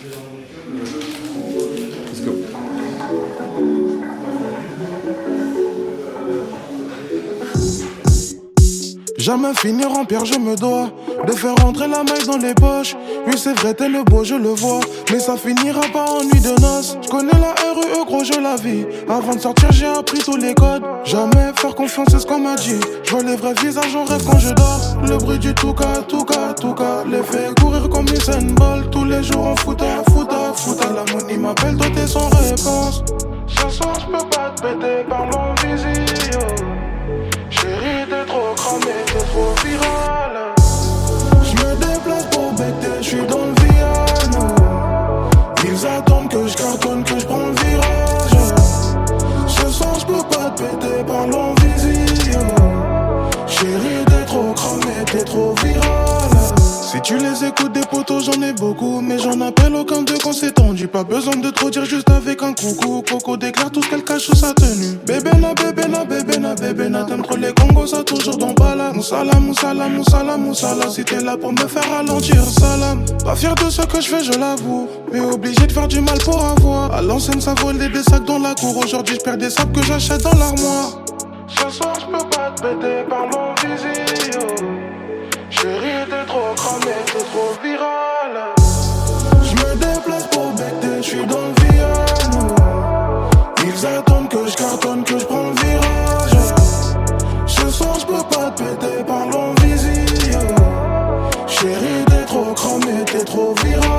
Let's go. Jamais finir en pierre, je me dois de faire rentrer la maille dans les poches. Oui, c'est vrai, t'es le beau, je le vois, mais ça finira pas en nuit de noces. Je connais la RUE, gros, je la vis. Avant de sortir, j'ai appris tous les codes. Jamais faire confiance, c'est ce qu'on m'a dit. Je vois les vrais visages, en rêve quand je dors. Le bruit du touka, touka, touka. Les faits courir comme Usain Bolt. Tous les jours en fouta. La money m'appelle, doté sans réponse. Ce soir, je peux pas te péter, parlons visio. Chérie, t'es trop cramé, t'es trop viral. J'me déplace pour becter, j'suis dans le Viano. Ils attendent que j'cartonne, que j'prends le virage. Ce soir, j'peux pas te péter, parlons visio. Chérie, t'es trop cramé, t'es trop viral. Si tu les écoutes des potos, j'en ai beaucoup, mais j'en appelle aucun d'eux quand c'est tendu. Pas besoin de trop dire, juste avec un coucou. Coco déclare tout ce qu'elle cache sous sa tenue. Bébé na, t'aimes trop les Congos, ça toujours dans bala. Moussala, si t'es là pour me faire ralentir, salam. Pas fier de ce que je fais, je l'avoue, mais obligé de faire du mal pour avoir. À l'ancienne, ça volait des sacs dans la cour. Aujourd'hui, je perds des sacs que j'achète dans l'armoire. Ce soir, je peux pas te péter, parlons visio. Chérie, t'es trop cramé, t'es trop viral. J'me déplace pour becter, j'suis dans le Viano. Ils attendent que j'cartonne, que j'prends le virage. Ce soir, j'peux pas te péter, parlons visio. Chérie, t'es trop cramé, t'es trop viral.